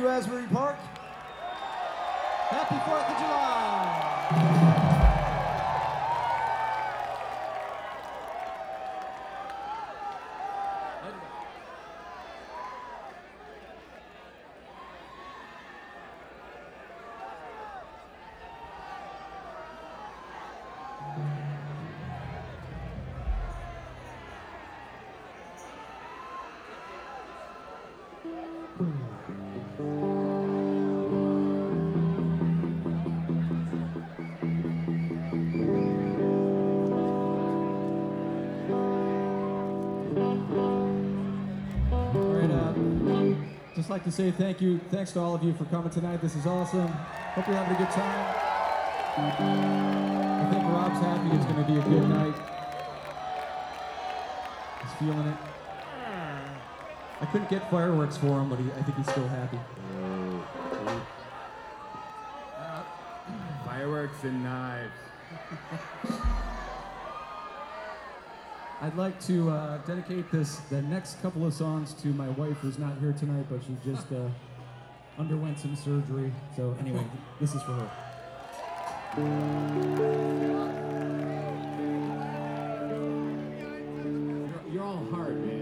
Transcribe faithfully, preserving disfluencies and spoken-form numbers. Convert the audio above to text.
you, Asbury Park. Happy fourth of July. Just like to say thank you, thanks to all of you for coming tonight. This is awesome. Hope you're having a good time. I think Rob's happy. It's going to be a good night. He's feeling it. I couldn't get fireworks for him, but he, I think he's still happy. Uh, fireworks and knives. I'd like to uh, dedicate this, the next couple of songs to my wife who's not here tonight, but she just uh, underwent some surgery. So anyway, this is for her. You're, you're all hard, man.